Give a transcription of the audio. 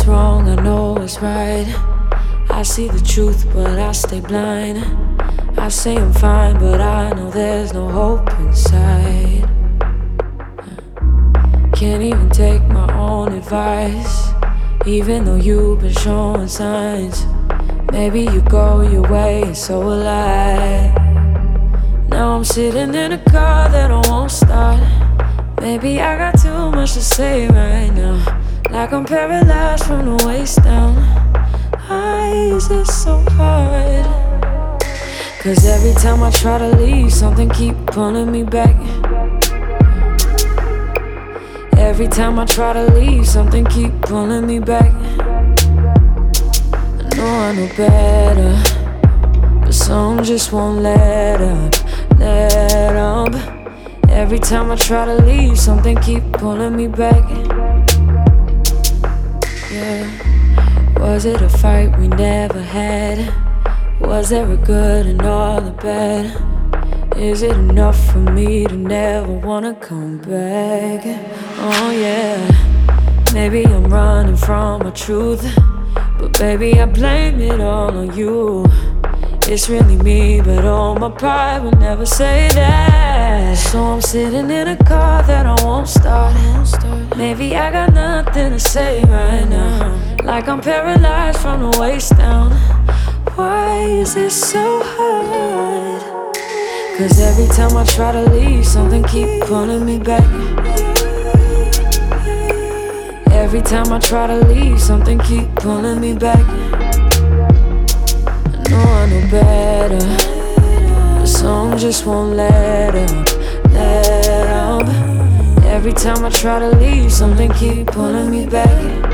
wrong, I know it's right. I see the truth, but I stay blind. I say I'm fine, but I know there's no hope inside. Can't even take my own advice, even though you've been showing signs. Maybe you go your way, and so will I. Now I'm sitting in a car that I won't start. Maybe I got too much to say right now, like I'm paralyzed from the waist down. Why is this so hard? Cause every time I try to leave, something keep pulling me back. Every time I try to leave, something keep pulling me back. I know better, but some just won't let up. Every time I try to leave, something keep pulling me back. Yeah. Was it a fight we never had? Was there a good and all the bad? Is it enough for me to never wanna come back? Oh yeah. Maybe I'm running from my truth, but baby I blame it all on you. It's really me, but all my pride would never say that. So I'm sitting in a car that I won't start. Maybe I got nothing to say right now, like I'm paralyzed from the waist down. Why is this so hard? Cause every time I try to leave, something keep pulling me back. Every time I try to leave, something keep pulling me back. I know better, but some just won't let up. Every time I try to leave, something keep pulling me back.